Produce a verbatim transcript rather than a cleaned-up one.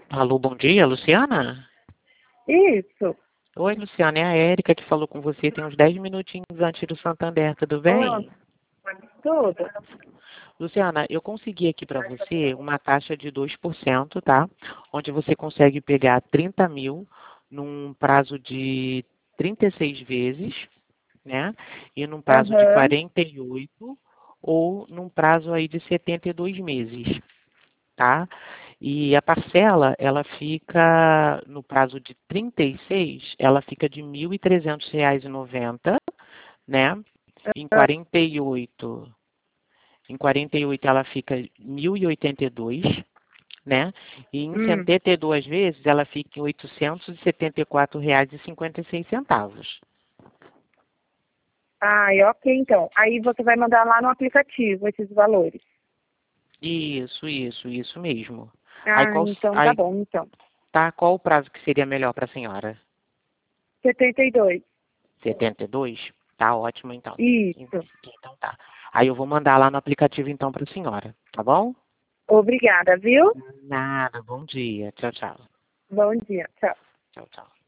Alô, bom dia, Luciana? Isso. Oi, Luciana, é a Érica que falou com você tem uns dez minutinhos antes do Santander, tudo Ah, bem? tudo. Luciana, eu consegui aqui para você uma taxa de dois por cento, tá? Onde você consegue pegar trinta mil num prazo de trinta e seis vezes, né? E num prazo de Aham. quarenta e oito ou num prazo aí de setenta e dois meses, tá? E a parcela, ela fica, no prazo de trinta e seis, ela fica de mil e trezentos reais e noventa, né? Em Ah, quarenta e oito, em quarenta e oito ela fica mil e oitenta e dois, né? E em hum. setenta e duas vezes ela fica em oitocentos e setenta e quatro reais e cinquenta e seis centavos. Ai, ok, então. Aí você vai mandar lá no aplicativo esses valores. Isso, isso, isso mesmo. Aí Ah, qual, então tá aí, bom, então. tá, qual o prazo que seria melhor para a senhora? setenta e dois. setenta e dois? Tá ótimo, então. Isso. Então tá. Aí eu vou mandar lá no aplicativo, então, para a senhora, tá bom? Obrigada, viu? Nada, bom dia. Tchau, tchau. Bom dia. Tchau. Tchau, tchau.